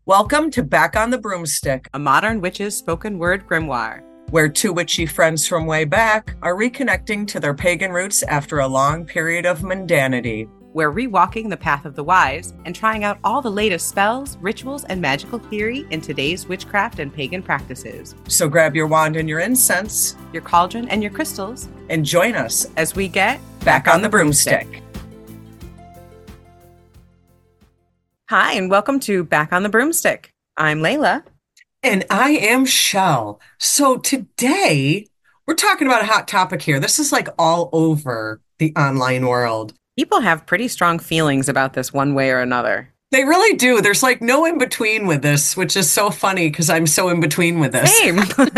Welcome to Back on the Broomstick, a modern witch's spoken word grimoire, where two witchy friends from way back are reconnecting to their pagan roots after a long period of mundanity. We're rewalking the path of the wise and trying out all the latest spells, rituals, and magical theory in today's witchcraft and pagan practices. So grab your wand and your incense, your cauldron and your crystals, and join us as we get Back on the Broomstick. Hi, and welcome to Back on the Broomstick. I'm Layla. And I am Shell. So today, we're talking about a hot topic here. This is like all over the online world. People have pretty strong feelings about this one way or another. They really do. There's like no in between with this, which is so funny because I'm so in between with this. Same.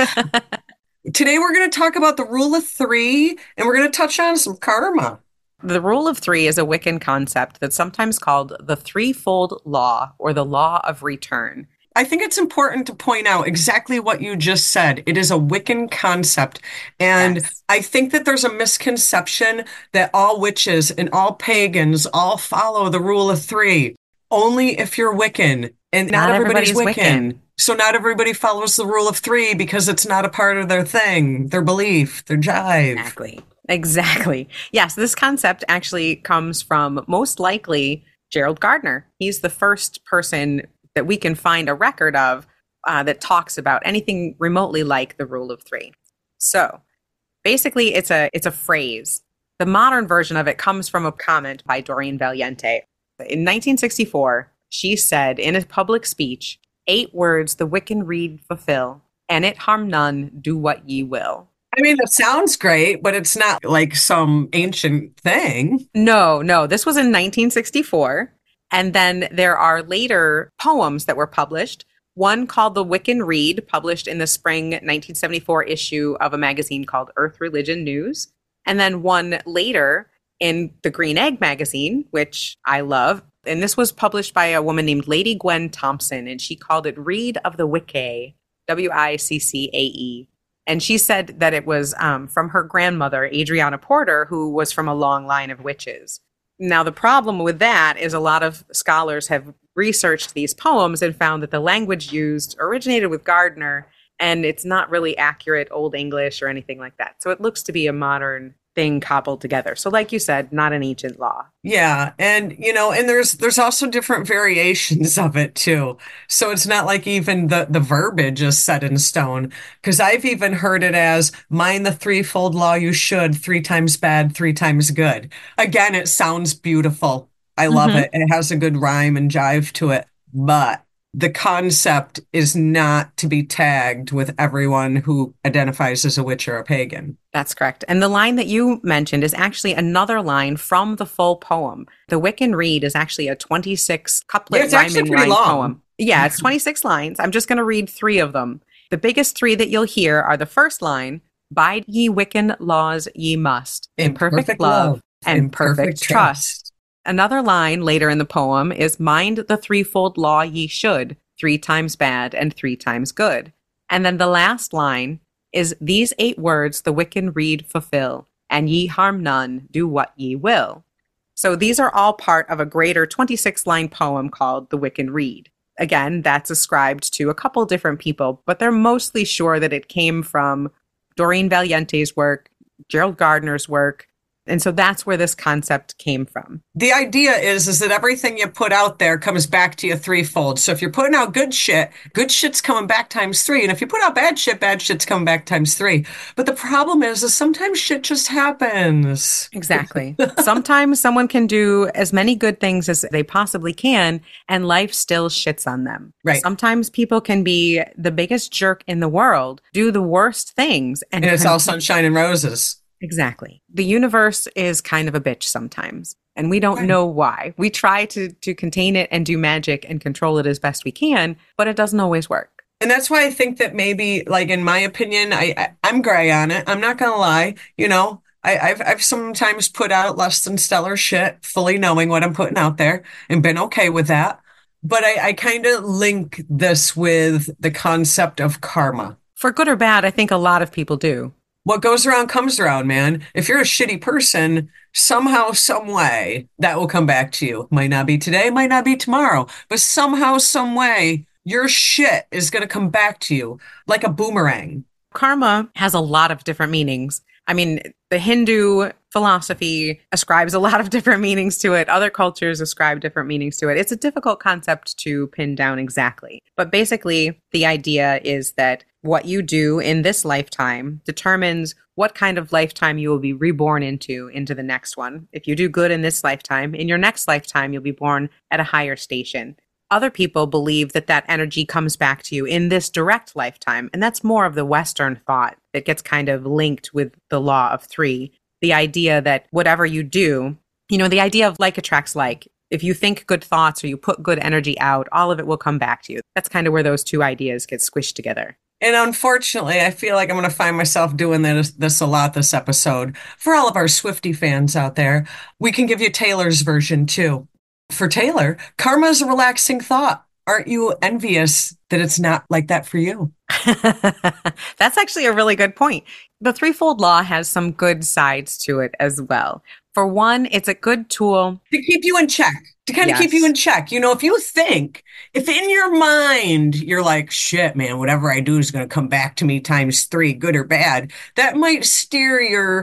Today, we're going to talk about the rule of three, and we're going to touch on some karma. The rule of three is a Wiccan concept that's sometimes called the threefold law or the law of return. I think it's important to point out exactly what you just said. It is a Wiccan concept. And yes. I think that there's a misconception that all witches and all pagans all follow the rule of three. Only if you're Wiccan. And not everybody's Wiccan. So not everybody follows the rule of three because it's not a part of their thing, their belief, their jive. Exactly. Yes, this concept actually comes from, most likely, Gerald Gardner. He's the first person that we can find a record of that talks about anything remotely like the rule of three. So basically, it's a phrase. The modern version of it comes from a comment by Doreen Valiente. In 1964, she said in a public speech, 8 words the Wiccan read fulfill, and it harm none, do what ye will. I mean, it sounds great, but it's not like some ancient thing. No, this was in 1964. And then there are later poems that were published. One called The Wiccan Read, published in the spring 1974 issue of a magazine called Earth Religion News. And then one later in the Green Egg magazine, which I love. And this was published by a woman named Lady Gwen Thompson, and she called it Read of the Wiccae, Wiccae. And she said that it was from her grandmother, Adriana Porter, who was from a long line of witches. Now, the problem with that is a lot of scholars have researched these poems and found that the language used originated with Gardner, and it's not really accurate Old English or anything like that. So it looks to be a modern thing cobbled together. So like you said, not an ancient law. Yeah. And, and there's also different variations of it too. So it's not like even the verbiage is set in stone, because I've even heard it as mind the threefold law you should, 3 times bad, 3 times good. Again, it sounds beautiful. I love it. And it has a good rhyme and jive to it. But the concept is not to be tagged with everyone who identifies as a witch or a pagan. That's correct. And the line that you mentioned is actually another line from the full poem. The Wiccan Read is actually a 26 couplet rhyming line poem. Yeah, it's 26 lines. I'm just going to read 3 of them. The biggest 3 that you'll hear are the first line, bide ye Wiccan laws ye must, in perfect love and perfect trust. Another line later in the poem is, mind the threefold law ye should, 3 times bad and 3 times good. And then the last line is, these 8 words the Wiccan read fulfill, and ye harm none, do what ye will. So these are all part of a greater 26-line poem called The Wiccan Read. Again, that's ascribed to a couple different people, but they're mostly sure that it came from Doreen Valiente's work, Gerald Gardner's work. And so that's where this concept came from. The idea is that everything you put out there comes back to you threefold. So if you're putting out good shit's coming back times 3. And if you put out bad shit's coming back times 3. But the problem is sometimes shit just happens. Exactly. Sometimes someone can do as many good things as they possibly can, and life still shits on them. Right. Sometimes people can be the biggest jerk in the world, do the worst things. And it's all sunshine and roses. Exactly. The universe is kind of a bitch sometimes, and we don't know why. We try to contain it and do magic and control it as best we can, but it doesn't always work. And that's why I think that maybe, like, in my opinion, I'm gray on it. I'm not going to lie. I've sometimes put out less than stellar shit, fully knowing what I'm putting out there and been okay with that. But I kind of link this with the concept of karma. For good or bad, I think a lot of people do. What goes around comes around, man. If you're a shitty person, somehow, some way, that will come back to you. Might not be today, might not be tomorrow, but somehow, some way, your shit is going to come back to you like a boomerang. Karma has a lot of different meanings. I mean, the Hindu philosophy ascribes a lot of different meanings to it. Other cultures ascribe different meanings to it. It's a difficult concept to pin down exactly. But basically, the idea is that what you do in this lifetime determines what kind of lifetime you will be reborn into the next one. If you do good in this lifetime, in your next lifetime, you'll be born at a higher station. Other people believe that that energy comes back to you in this direct lifetime. And that's more of the Western thought that gets kind of linked with the law of three. The idea that whatever you do, the idea of like attracts like. If you think good thoughts or you put good energy out, all of it will come back to you. That's kind of where those two ideas get squished together. And unfortunately, I feel like I'm going to find myself doing this a lot this episode. For all of our Swiftie fans out there, we can give you Taylor's version too. For Taylor, karma is a relaxing thought. Aren't you envious that it's not like that for you? That's actually a really good point. The threefold law has some good sides to it as well. For one, it's a good tool to keep you in check, to kind of keep you in check. If in your mind, you're like, shit, man, whatever I do is going to come back to me times three, good or bad, that might steer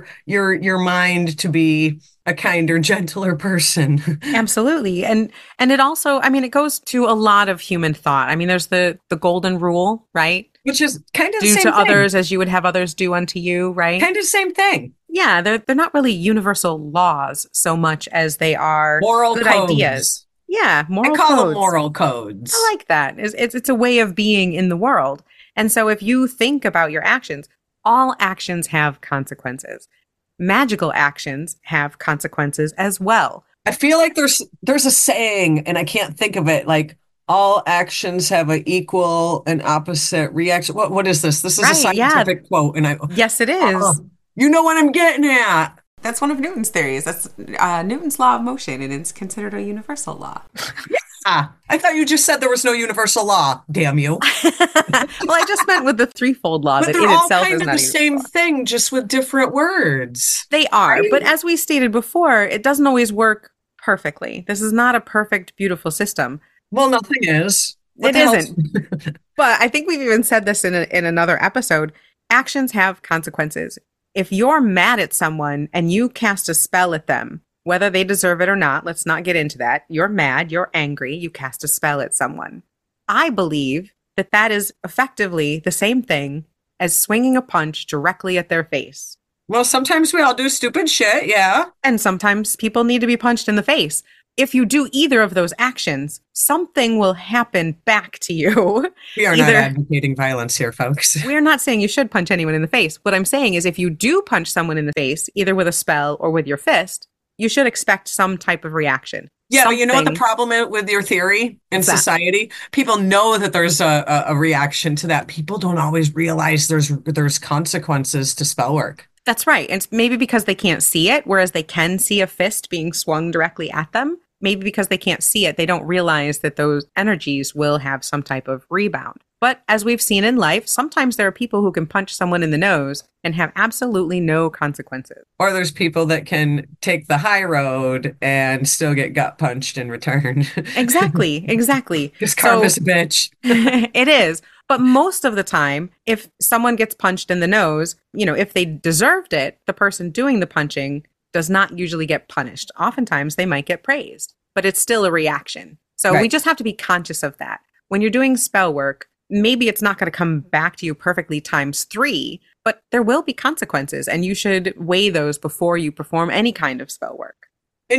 your mind to be a kinder, gentler person. Absolutely. And it also, it goes to a lot of human thought. There's the golden rule, right? Which is kind of the same thing. Do to others as you would have others do unto you, right? Kind of the same thing. Yeah, they're not really universal laws so much as they are moral good codes. Ideas. Yeah, moral codes. I call them moral codes. I like that. It's a way of being in the world. And so if you think about your actions, all actions have consequences. Magical actions have consequences as well. I feel like there's a saying, and I can't think of it, like all actions have an equal and opposite reaction. What is this? This is a scientific quote. And yes, it is. You know what I'm getting at. That's one of Newton's theories. That's Newton's law of motion, and it's considered a universal law. Yeah. I thought you just said there was no universal law. Damn you. Well, I just meant with the threefold law but that in itself is not kind of the same thing, just with different words. They are, right? But as we stated before, it doesn't always work perfectly. This is not a perfect, beautiful system. Well, nothing is. It isn't. But I think we've even said this in another episode. Actions have consequences. If you're mad at someone and you cast a spell at them, whether they deserve it or not, let's not get into that. You're mad, you're angry, you cast a spell at someone. I believe that is effectively the same thing as swinging a punch directly at their face. Well, sometimes we all do stupid shit, yeah. And sometimes people need to be punched in the face. If you do either of those actions, something will happen back to you. We are not advocating violence here, folks. We're not saying you should punch anyone in the face. What I'm saying is if you do punch someone in the face, either with a spell or with your fist, you should expect some type of reaction. Yeah, but you know what the problem is with your theory in society? People know that there's a reaction to that. People don't always realize there's consequences to spell work. That's right. And maybe because they can't see it, whereas they can see a fist being swung directly at them. Maybe because they can't see it, they don't realize that those energies will have some type of rebound. But as we've seen in life, sometimes there are people who can punch someone in the nose and have absolutely no consequences. Or there's people that can take the high road and still get gut punched in return. Exactly. Because karma's a bitch. It is. But most of the time, if someone gets punched in the nose, if they deserved it, the person doing the punching does not usually get punished. Oftentimes, they might get praised, but it's still a reaction. So we just have to be conscious of that. When you're doing spell work, maybe it's not going to come back to you perfectly times 3, but there will be consequences, and you should weigh those before you perform any kind of spell work. And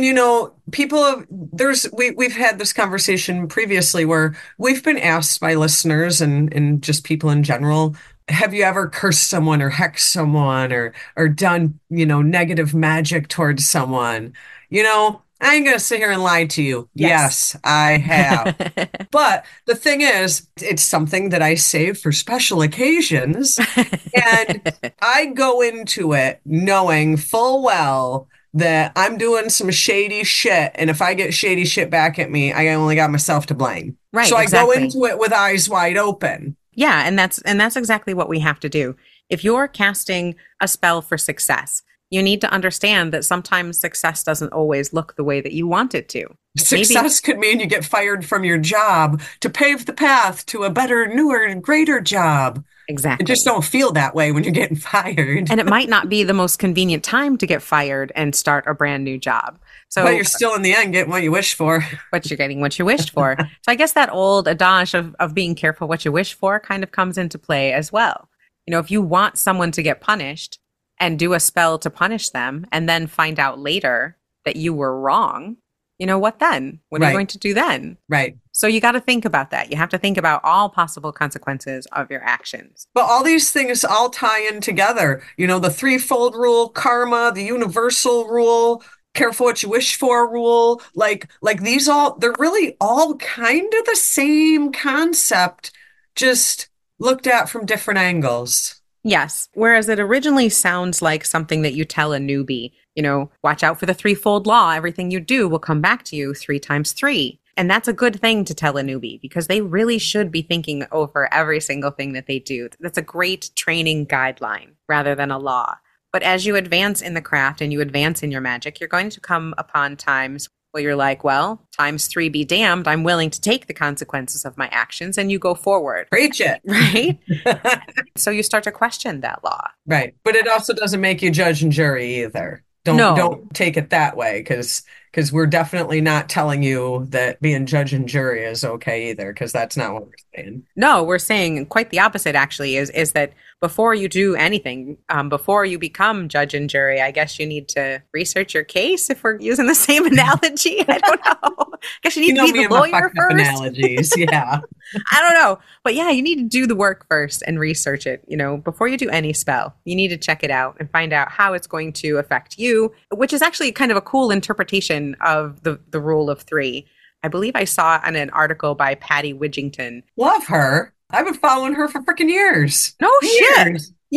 we've had this conversation previously where we've been asked by listeners and just people in general, have you ever cursed someone or hexed someone or done, negative magic towards someone? I ain't going to sit here and lie to you. Yes, I have. But the thing is, it's something that I save for special occasions. And I go into it knowing full well that I'm doing some shady shit. And if I get shady shit back at me, I only got myself to blame. Right. So I go into it with eyes wide open. Yeah. And that's exactly what we have to do. If you're casting a spell for success, you need to understand that sometimes success doesn't always look the way that you want it to. Maybe Success could mean you get fired from your job to pave the path to a better, newer, and greater job. It just exactly. don't feel that way when you're getting fired. And it might not be the most convenient time to get fired and start a brand new job. But So you're still in the end getting what you wish for. what you're getting, what you wished for. So I guess that old adage of being careful what you wish for kind of comes into play as well. If you want someone to get punished and do a spell to punish them and then find out later that you were wrong, what then? What are you going Right, to do then? right. So you got to think about that. You have to think about all possible consequences of your actions. But all these things all tie in together. The threefold rule, karma, the universal rule, careful what you wish for rule. Like these all, they're really all kind of the same concept, just looked at from different angles. Yes. Whereas it originally sounds like something that you tell a newbie, watch out for the threefold law. Everything you do will come back to you 3 times 3. And that's a good thing to tell a newbie because they really should be thinking over every single thing that they do. That's a great training guideline rather than a law. But as you advance in the craft and you advance in your magic, you're going to come upon times where you're like, well, 3 times be damned. I'm willing to take the consequences of my actions, and you go forward. Preach it. Right? So you start to question that law. Right. But it also doesn't make you judge and jury either. No, Don't take it that way because we're definitely not telling you that being judge and jury is okay either, because that's not what we're saying. no, we're saying quite the opposite, actually, is that before you do anything, before you become judge and jury, I guess you need to research your case if we're using the same analogy. I don't know. I guess you need to be Me the and my lawyer fucked up first. analogies. Yeah. I don't know. But yeah, you need to do the work first and research it. Before you do any spell, you need to check it out and find out how it's going to affect you, which is actually kind of a cool interpretation of the rule of 3. I believe I saw in an article by Patty Widgington. Love her. I've been following her for freaking years. No shit.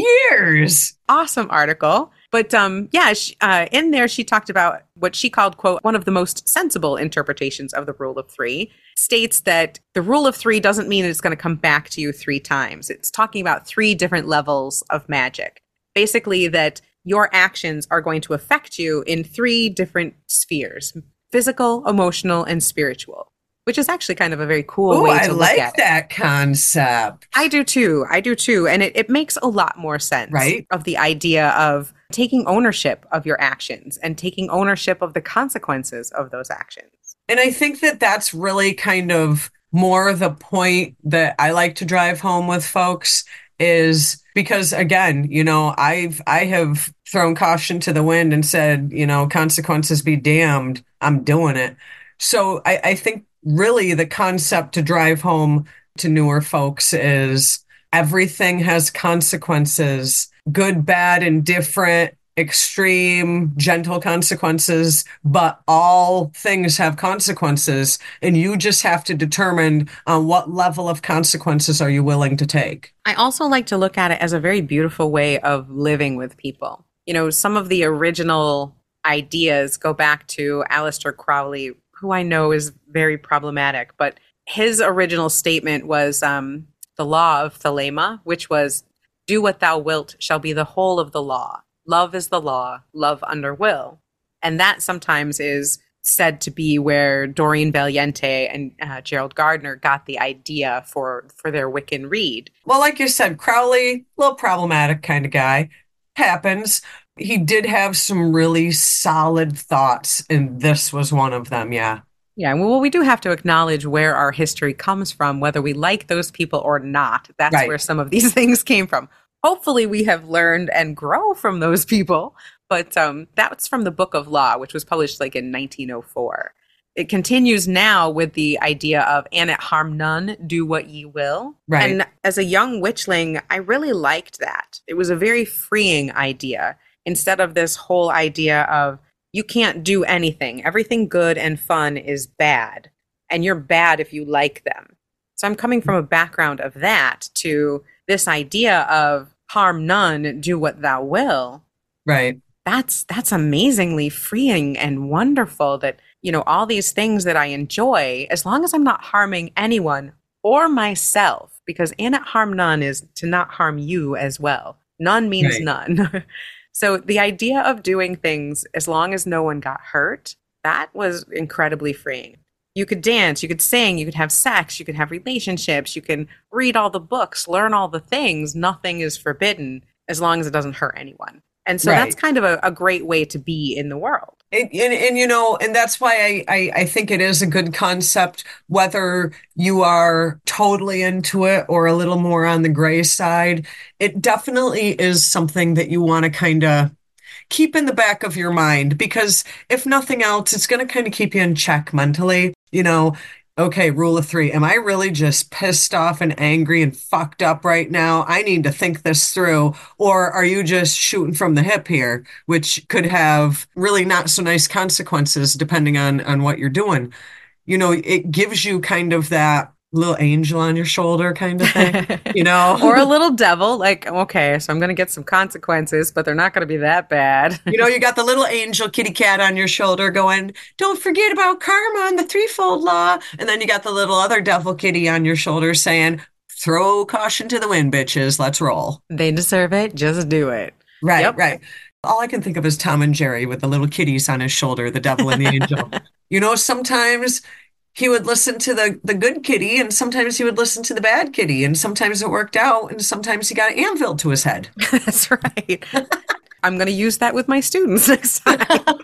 Years. Awesome article. But yeah, in there she talked about what she called, quote, one of the most sensible interpretations of the rule of 3, states that the rule of 3 doesn't mean it's going to come back to you 3 times. It's talking about 3 different levels of magic. Basically that your actions are going to affect you in 3 different spheres: physical, emotional, and spiritual, which is actually kind of a very cool way to look at it. I like that concept. I do too. And it makes a lot more sense, right? Of the idea of taking ownership of your actions and taking ownership of the consequences of those actions. And I think that that's really kind of more the point that I like to drive home with folks, is because, again, I have thrown caution to the wind and said, consequences be damned, I'm doing it. So I think really the concept to drive home to newer folks is everything has consequences, good, bad, indifferent, extreme, gentle consequences, but all things have consequences, and you just have to determine what level of consequences are you willing to take. I also like to look at it as a very beautiful way of living with people. Some of the original ideas go back to Aleister Crowley, who I know is very problematic, but his original statement was the law of Thelema, which was, do what thou wilt shall be the whole of the law. Love is the law, love under will. And that sometimes is said to be where Doreen Valiente and Gerald Gardner got the idea for their Wiccan Rede. Well, like you said, Crowley, a little problematic kind of guy. Happens. He did have some really solid thoughts, and this was one of them, yeah. Yeah, well, we do have to acknowledge where our history comes from, whether we like those people or not. That's right. Where some of these things came from. Hopefully we have learned and grow from those people. But that's from the Book of Law, which was published like in 1904. It continues now with the idea of, and it harm none, do what ye will. Right. And as a young witchling, I really liked that. It was a very freeing idea, instead of this whole idea of, you can't do anything. Everything good and fun is bad, and you're bad if you like them. So I'm coming from a background of that to this idea of harm none, do what thou will. Right. That's amazingly freeing and wonderful that, all these things that I enjoy, as long as I'm not harming anyone or myself, because and it harm none is to not harm you as well. None means none. So the idea of doing things as long as no one got hurt that was incredibly freeing. You could dance, you could sing, you could have sex, you could have relationships, you can read all the books, learn all the things. Nothing is forbidden as long as it doesn't hurt anyone. And so that's kind of a great way to be in the world. And that's why I think it is a good concept, whether you are totally into it or a little more on the gray side. It definitely is something that you want to kind of keep in the back of your mind, because if nothing else, it's going to kind of keep you in check mentally. Okay, rule of three. Am I really just pissed off and angry and fucked up right now? I need to think this through. Or are you just shooting from the hip here, which could have really not so nice consequences depending on what you're doing. It gives you kind of that little angel on your shoulder kind of thing, or a little devil, like, okay, so I'm going to get some consequences, but they're not going to be that bad. You got the little angel kitty cat on your shoulder going, don't forget about karma and the threefold law. And then you got the little other devil kitty on your shoulder saying, throw caution to the wind, bitches. Let's roll. They deserve it. Just do it. Right, yep. Right. All I can think of is Tom and Jerry with the little kitties on his shoulder, the devil and the angel. Sometimes he would listen to the good kitty, and sometimes he would listen to the bad kitty, and sometimes it worked out, and sometimes he got an anvil to his head. That's right. I'm going to use that with my students next time.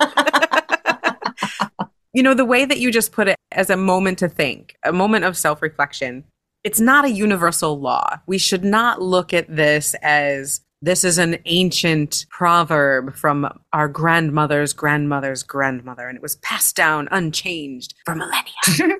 The way that you just put it as a moment to think, a moment of self-reflection, it's not a universal law. We should not look at this as this is an ancient proverb from our grandmother's grandmother's grandmother, and it was passed down unchanged for millennia.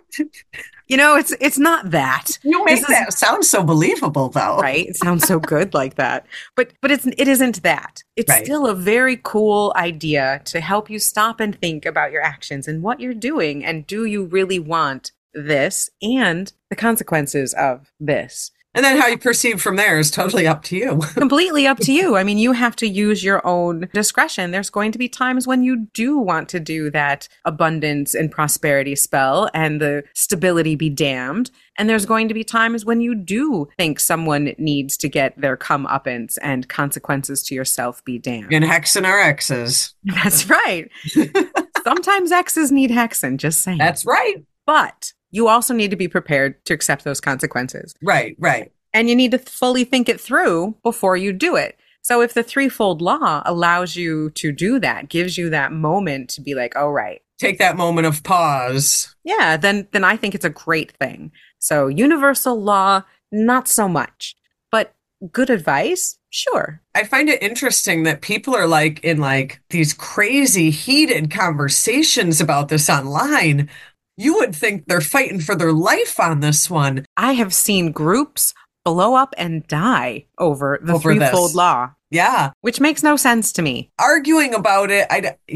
It's not that. You make that sound so believable, though. Right? It sounds so good like that. But it isn't that. It's still a very cool idea to help you stop and think about your actions and what you're doing, and do you really want this and the consequences of this. And then how you perceive from there is totally up to you. Completely up to you. I mean, you have to use your own discretion. There's going to be times when you do want to do that abundance and prosperity spell and the stability be damned. And there's going to be times when you do think someone needs to get their comeuppance and consequences to yourself be damned. And hexing our exes. That's right. Sometimes exes need hexing, just saying. That's right. But you also need to be prepared to accept those consequences. Right. And you need to fully think it through before you do it. So if the threefold law allows you to do that, gives you that moment to be like, oh, right. Take that moment of pause. Yeah, then I think it's a great thing. So universal law, not so much. But good advice, sure. I find it interesting that people are in these crazy heated conversations about this online. You would think they're fighting for their life on this one. I have seen groups blow up and die over the threefold law. Yeah. Which makes no sense to me. Arguing about it,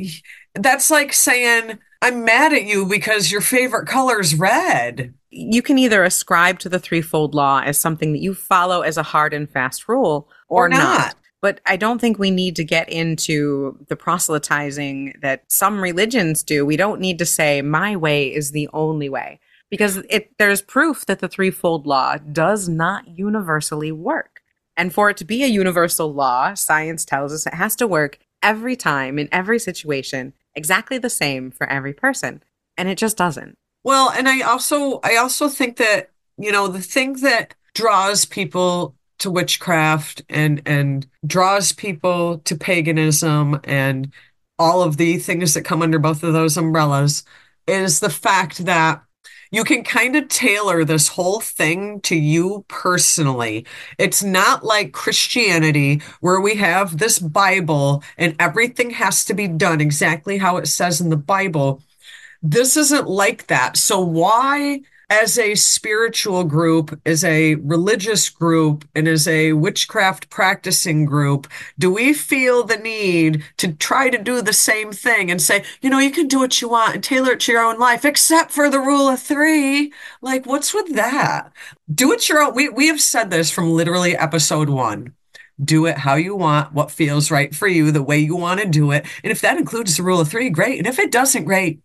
that's like saying, I'm mad at you because your favorite color is red. You can either ascribe to the threefold law as something that you follow as a hard and fast rule or not. But I don't think we need to get into the proselytizing that some religions do. We don't need to say my way is the only way, because there's proof that the threefold law does not universally work. And for it to be a universal law, science tells us it has to work every time in every situation, exactly the same for every person. And it just doesn't. Well, and I also think that, the thing that draws people to witchcraft and draws people to paganism and all of the things that come under both of those umbrellas is the fact that you can kind of tailor this whole thing to you personally. It's not like Christianity where we have this Bible and everything has to be done exactly how it says in the Bible. This isn't like that. So why, as a spiritual group, as a religious group, and as a witchcraft practicing group, do we feel the need to try to do the same thing and say, you can do what you want and tailor it to your own life, except for the rule of three? Like, what's with that? Do it your own. We have said this from literally episode 1. Do it how you want, what feels right for you, the way you want to do it. And if that includes the rule of three, great. And if it doesn't, great.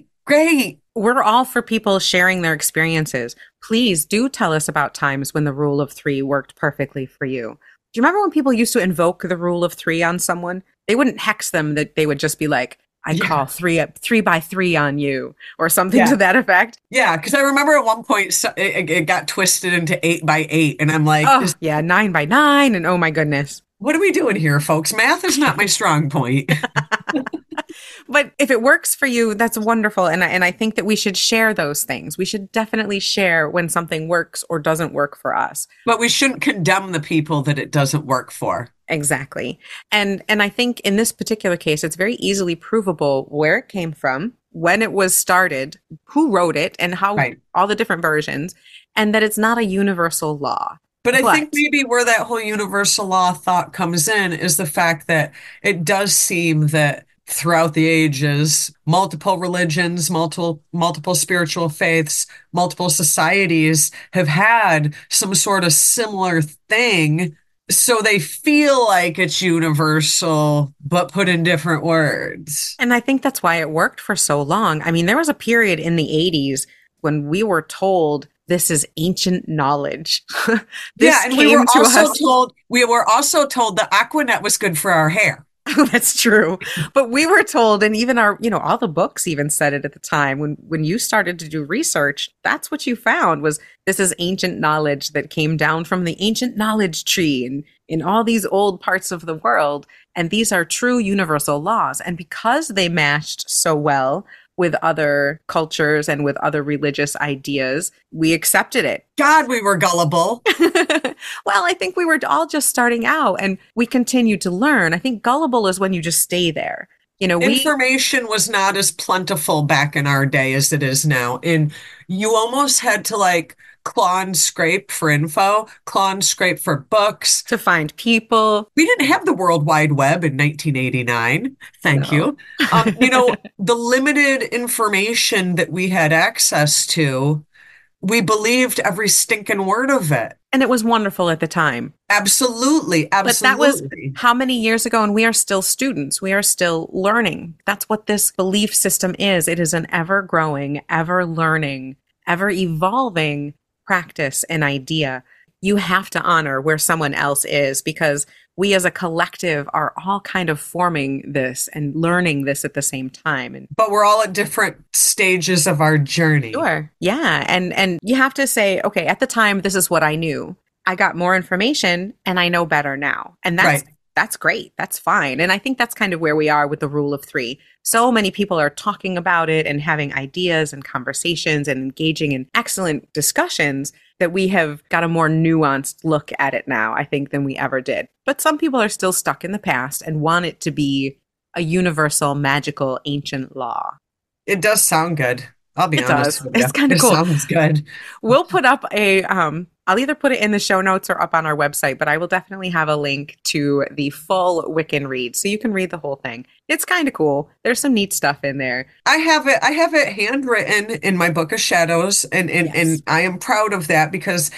We're all for people sharing their experiences. Please do tell us about times when the rule of three worked perfectly for you. Do you remember when people used to invoke the rule of three on someone? They wouldn't hex them, that they would just be like, I call Yeah. 3 by 3 on you, or something Yeah. to that effect. Yeah. Because I remember at one point it got twisted into 8 by 8. And I'm like, Oh, yeah, 9 by 9. And oh my goodness. what are we doing here, folks? Math is not my strong point. But if it works for you, that's wonderful. And I think that we should share those things. We should definitely share when something works or doesn't work for us. But we shouldn't condemn the people that it doesn't work for. Exactly. And I think in this particular case, it's very easily provable where it came from, when it was started, who wrote it, and how Right. all the different versions, and that it's not a universal law. But I think But maybe where that whole universal law thought comes in is the fact that it does seem that throughout the ages, multiple religions, multiple spiritual faiths, multiple societies have had some sort of similar thing. So they feel like it's universal, but put in different words. and I think that's why it worked for so long. I mean, there was a period in the 80s when we were told this is ancient knowledge. This Yeah, and came to us. we were also told that Aquanet was good for our hair. That's true. But we were told, and even all the books even said it at the time when you started to do research, that's what you found was this is ancient knowledge that came down from the ancient knowledge tree and in all these old parts of the world. And these are true universal laws. And because they matched so well with other cultures and with other religious ideas, we accepted it. God, we were gullible. Well, I think we were all just starting out and we continued to learn. I think gullible is when you just stay there. Information was not as plentiful back in our day as it is now. And you almost had to like claw and scrape for info, claw and scrape for books. To find people. We didn't have the World Wide Web in 1989. Thank No. you. The limited information that we had access to, we believed every stinking word of it. And it was wonderful at the time. Absolutely. But that was Absolutely. how many years ago? And we are still students. We are still learning. That's what this belief system is. It is an ever growing, ever learning, ever evolving practice and idea. You have to honor where someone else is because we as a collective are all kind of forming this and learning this at the same time. And But we're all at different stages of our journey. sure. Yeah. And you have to say, okay, at the time, this is what I knew. I got more information and I know better now. And Right. that's great. That's fine. And I think that's kind of where we are with the rule of three. So many people are talking about it and having ideas and conversations and engaging in excellent discussions that we have got a more nuanced look at it now, I think, than we ever did. But some people are still stuck in the past and want it to be a universal, magical, ancient law. It does sound good. I'll be It honest does. with you. It's kind of It cool. sounds good. We'll put up I'll either put it in the show notes or up on our website, but I will definitely have a link to the full Wiccan read so you can read the whole thing. It's kind of cool. There's some neat stuff in there. I have it handwritten in my Book of Shadows, and Yes. I am proud of that because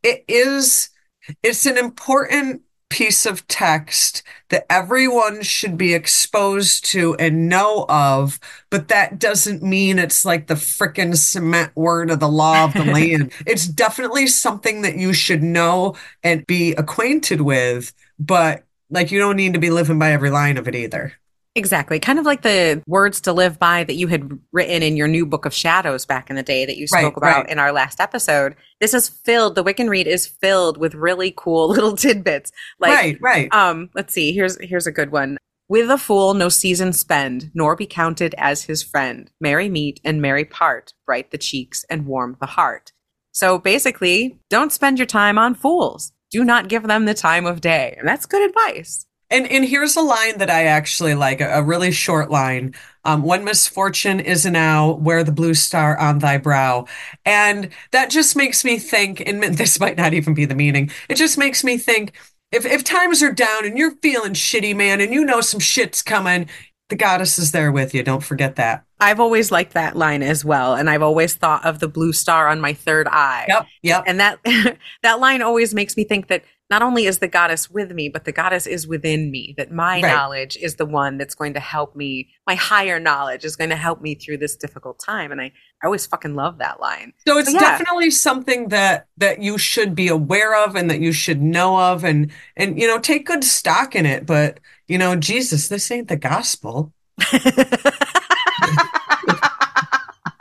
it's an important piece of text that everyone should be exposed to and know of, but that doesn't mean it's like the frickin' cement word of the law of the land. It's definitely something that you should know and be acquainted with, but like you don't need to be living by every line of it either. Exactly. Kind of like the words to live by that you had written in your new Book of Shadows back in the day that you Right, spoke about right. in our last episode. This is filled, the Wiccan Read is filled with really cool little tidbits. Like, Right. let's see, here's a good one. With a fool no season spend, nor be counted as his friend. Merry meet and merry part, bright the cheeks and warm the heart. So basically, don't spend your time on fools. Do not give them the time of day. And that's good advice. And here's a line that I actually like, a really short line. When misfortune is now, wear the blue star on thy brow. And that just makes me think, and this might not even be the meaning, it just makes me think, if times are down and you're feeling shitty, man, and you know some shit's coming, the goddess is there with you. Don't forget that. I've always liked that line as well. And I've always thought of the blue star on my third eye. Yep. And that that line always makes me think that not only is the goddess with me, but the goddess is within me, that my Right. knowledge is the one that's going to help me. My higher knowledge is going to help me through this difficult time. And I always fucking love that line. So it's Yeah. definitely something that you should be aware of and that you should know of and take good stock in it. But, Jesus, this ain't the gospel.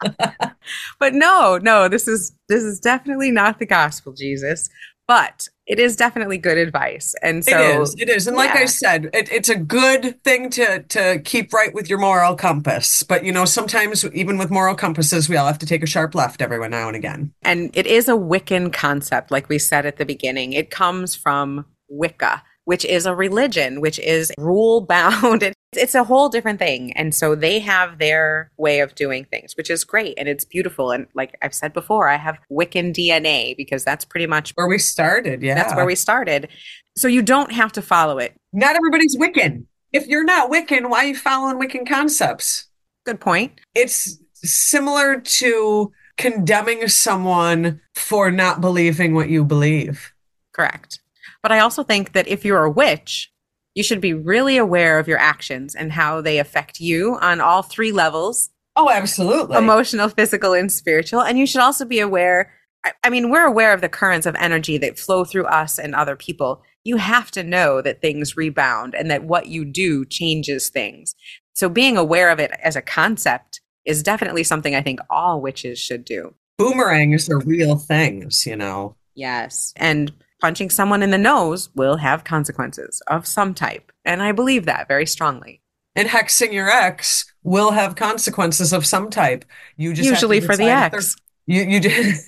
But no, this is definitely not the gospel, Jesus. But it is definitely good advice. And It is. so, It is. And like I yeah. said, it's a good thing to keep right with your moral compass. But, sometimes even with moral compasses, we all have to take a sharp left every now and again. And it is a Wiccan concept, like we said at the beginning. It comes from Wicca, which is a religion, which is rule bound. It's a whole different thing. And so they have their way of doing things, which is great and it's beautiful. And like I've said before, I have Wiccan DNA because that's pretty much where we started. Yeah. That's where we started. So you don't have to follow it. Not everybody's Wiccan. If you're not Wiccan, why are you following Wiccan concepts? Good point. It's similar to condemning someone for not believing what you believe. Correct. But I also think that if you're a witch, you should be really aware of your actions and how they affect you on all three levels. Oh, absolutely. Emotional, physical, and spiritual. And you should also be aware. I mean, we're aware of the currents of energy that flow through us and other people. You have to know that things rebound and that what you do changes things. So being aware of it as a concept is definitely something I think all witches should do. Boomerangs are real things, Yes. And punching someone in the nose will have consequences of some type. And I believe that very strongly. And hexing your ex will have consequences of some type. You just usually for the ex. You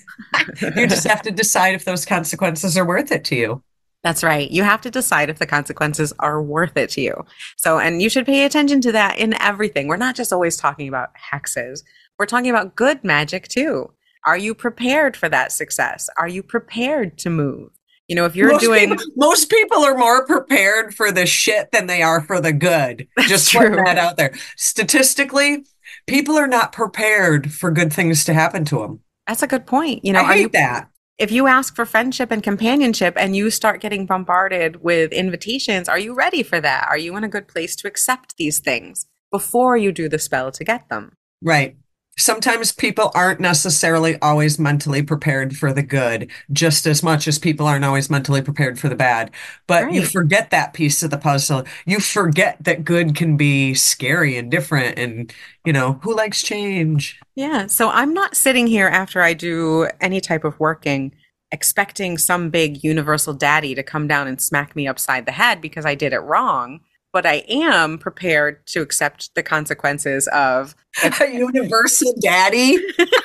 just have to decide if those consequences are worth it to you. That's right. You have to decide if the consequences are worth it to you. So, and you should pay attention to that in everything. We're not just always talking about hexes. We're talking about good magic too. Are you prepared for that success? Are you prepared to move? If you're most people are more prepared for the shit than they are for the good. Just putting that out there. Statistically, people are not prepared for good things to happen to them. That's a good point. I hate that. If you ask for friendship and companionship and you start getting bombarded with invitations, are you ready for that? Are you in a good place to accept these things before you do the spell to get them? Right. Sometimes people aren't necessarily always mentally prepared for the good, just as much as people aren't always mentally prepared for the bad. But You forget that piece of the puzzle. You forget that good can be scary and different. And, who likes change? Yeah. So I'm not sitting here after I do any type of working expecting some big universal daddy to come down and smack me upside the head because I did it wrong. But I am prepared to accept the consequences of a universal daddy.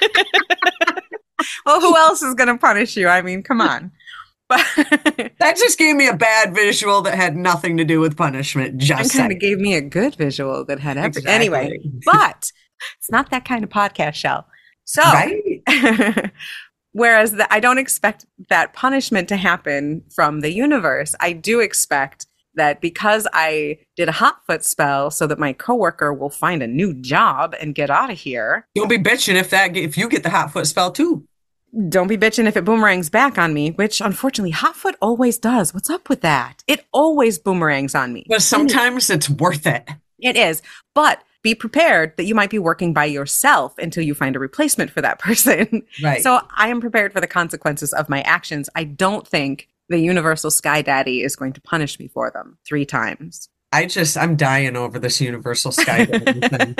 Well, who else is going to punish you? I mean, come on. But that just gave me a bad visual that had nothing to do with punishment. Just kind of gave me a good visual that had everything. Exactly. Anyway, but it's not that kind of podcast, Shell. So, right? Whereas I don't expect that punishment to happen from the universe. I do expect that because I did a hot foot spell so that my coworker will find a new job and get out of here. Don't be bitching if you get the hot foot spell too. Don't be bitching if it boomerangs back on me, which unfortunately hot foot always does. What's up with that? It always boomerangs on me. But sometimes it's worth it. It is. But be prepared that you might be working by yourself until you find a replacement for that person. Right. So I am prepared for the consequences of my actions. I don't think the universal sky daddy is going to punish me for them 3 times. I'm dying over this universal sky daddy thing.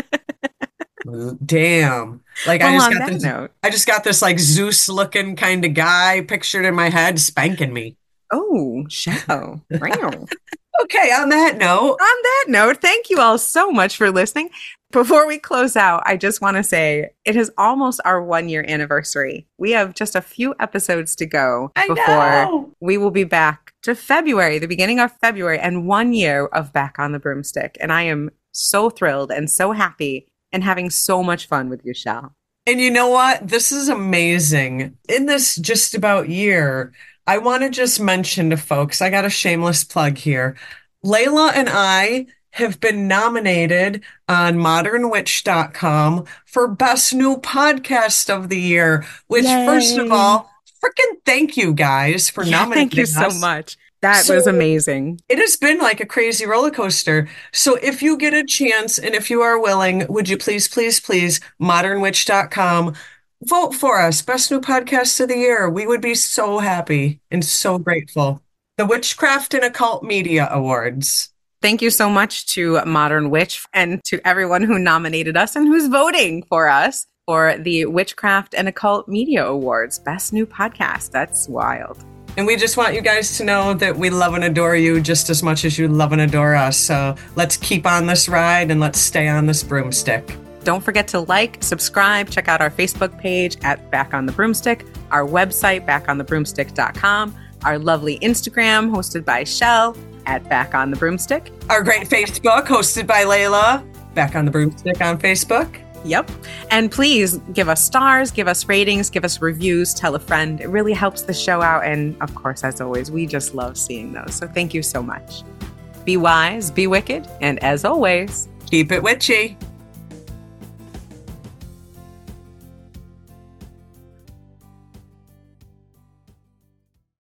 Damn. Like I just got this like Zeus looking kind of guy pictured in my head spanking me. Oh, show. Okay, on that note, thank you all so much for listening. Before we close out, I just want to say it is almost our 1-year anniversary. We have just a few episodes to go before we will be back to February, the beginning of February, and 1 year of Back on the Broomstick. And I am so thrilled and so happy and having so much fun with you, Shell. And you know what? This is amazing. In this just about year, I want to just mention to folks, I got a shameless plug here. Layla and I have been nominated on modernwitch.com for Best New Podcast of the Year, which Yay. First of all, freaking thank you guys for nominating us. Thank you so much. That was amazing. It has been like a crazy roller coaster. So if you get a chance and if you are willing, would you please, modernwitch.com, vote for us, Best New Podcast of the Year. We would be so happy and so grateful. The Witchcraft and Occult Media Awards. Thank you so much to Modern Witch and to everyone who nominated us and who's voting for us. for the Witchcraft and Occult Media Awards, Best New Podcast. That's wild. And we just want you guys to know that we love and adore you just as much as you love and adore us. So let's keep on this ride and let's stay on this broomstick. Don't forget to like, subscribe, check out our Facebook page at Back on the Broomstick, our website, backonthebroomstick.com, our lovely Instagram hosted by Shell at Back on the Broomstick. Our great Facebook hosted by Layla, Back on the Broomstick on Facebook. Yep. And please give us stars, give us ratings, give us reviews, tell a friend. It really helps the show out. And of course, as always, we just love seeing those. So thank you so much. Be wise, be wicked, and as always, keep it witchy.